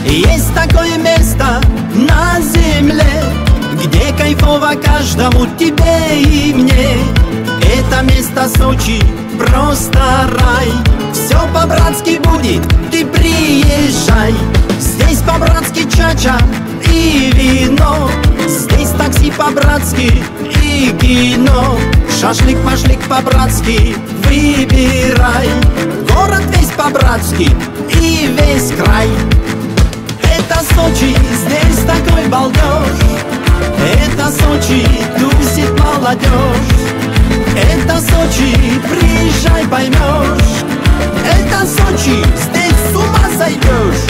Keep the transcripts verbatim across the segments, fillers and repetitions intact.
Есть такое место на земле, где кайфово каждому, тебе и мне. Это место Сочи, просто рай. Все по-братски будет, ты приезжай. Здесь по-братски чача и вино, здесь такси по-братски и кино. Шашлык-машлык по-братски выбирай. Город весь по-братски и весь край. Это Сочи, здесь такой балдеж. Это Сочи, тусит молодежь. Это Сочи, приезжай, поймешь. Это Сочи, здесь с ума сойдешь.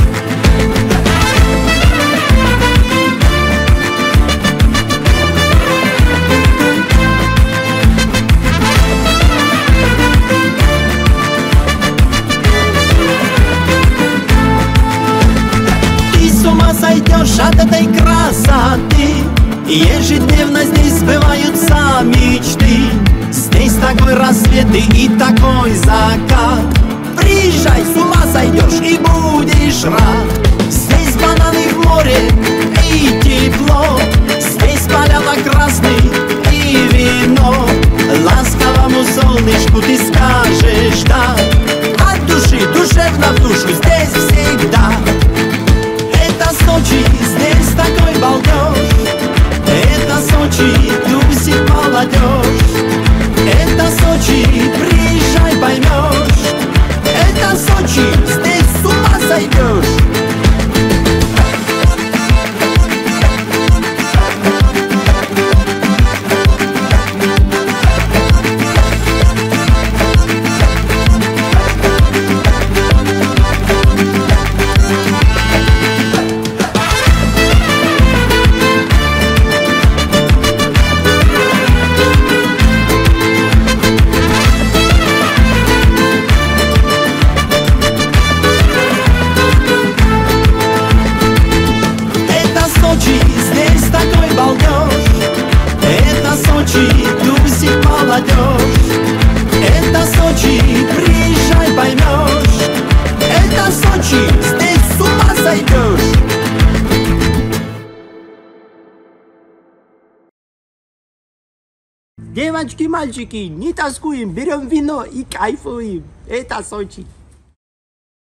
Сойдешь от этой красоты. Ежедневно здесь сбываются мечты. Здесь такой рассвет и такой закат. Приезжай, с ума сойдешь и будешь рад. Здесь бананы в море и тепло. Здесь поля на красный и вино. Ласковому солнышку ты скажешь да. От души, душевно в душу, здесь всегда. Сочи, здесь такой балдеж. Это Сочи, тусит молодежь. Это Сочи, приезжай, поймешь. Это Сочи, здесь с ума сойдешь. Тусит молодежь. Это Сочи, приезжай, поймешь. Это Сочи, здесь с ума сойдешь. Девочки, мальчики, не тоскуем, берем вино и кайфуем. Это Сочи.